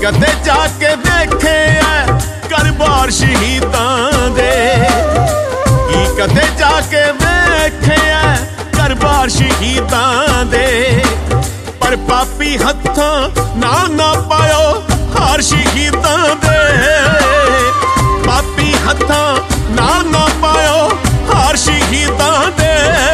कदे जाके देखे है घर-बार शहीदां दे, की कदे जाके देखे है घर-बार शहीदां दे। पर पापी हत्थां नाल ना पायो हार शहीदां दे, पापी हत्थां नाल ना पायो हार शहीदां दे।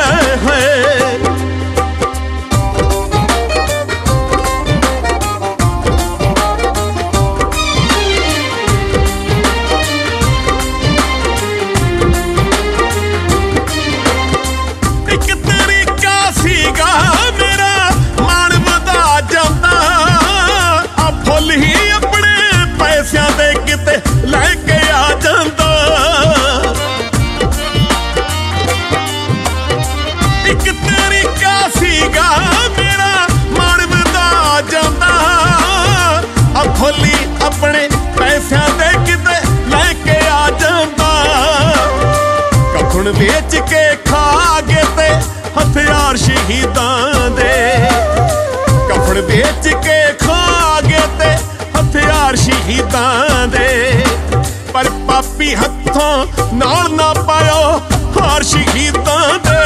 अपने पैसों दे किते लैके आ जांदा, कफन बेच के खा गए ते हथियार शहीदां दे, कफन बेच के खा गए ते हथियार शहीदां दे। पर पापी हत्थों नाल ना पायो हार शहीदां दे,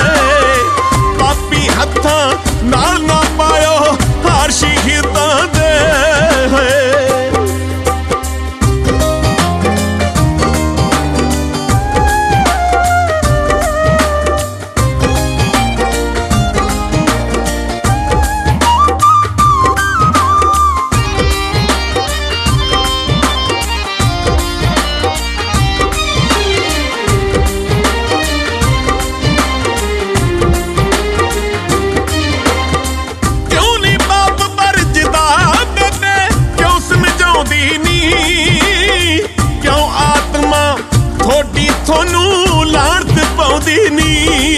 पापी हत्थों नाल ना पायो हार शहीदां दे। थोनू लानत पाउंदी नी,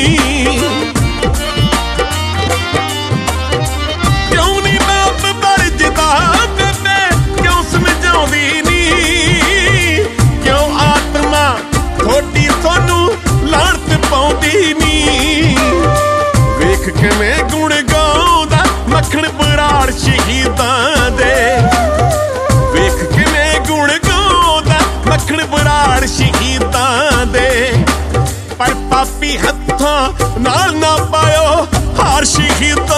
क्यों नी बाप बरजदा बेबे, क्यों समझाउंदी नी, क्यों आत्मा थोड़ी थोनू लानत पाउंदी नी। वेख किवें गुण गाउंदा मक्खण बराड़ शहीदां दे, वेख किवें गुण गाउंदा मक्खण बराड़ शहीदां दे। पर पापी हत्थां नाल ना पायो हार शहीदां